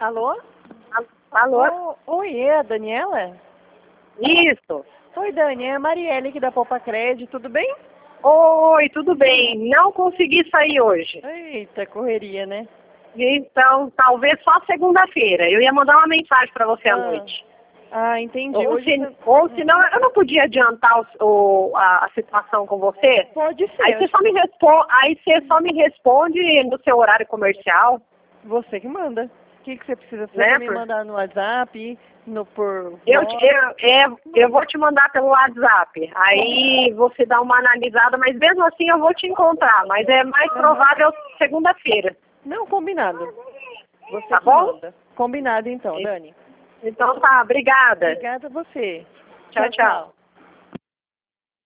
Alô? Alô? Oi, é a Daniela? Isso. Oi, Dani, é a Marielle aqui da Poupa Crédito, tudo bem? Oi, tudo bem? Não consegui sair hoje. Eita, correria, né? Então, talvez só segunda-feira. Eu ia mandar uma mensagem para você à noite. Ah, entendi. Ou, Hoje se não, eu não podia adiantar a situação com você. Pode ser. Aí você só me responde no seu horário comercial. Você que manda. O que você precisa? Você Né, vai me mandar no WhatsApp, por... Eu vou te mandar pelo WhatsApp. Aí você dá uma analisada, mas mesmo assim eu vou te encontrar. Mas é mais provável segunda-feira. Não, combinado. Você Tá que bom? manda. Combinado então, Dani. Então tá, obrigada. Obrigada a você. Tchau, tchau.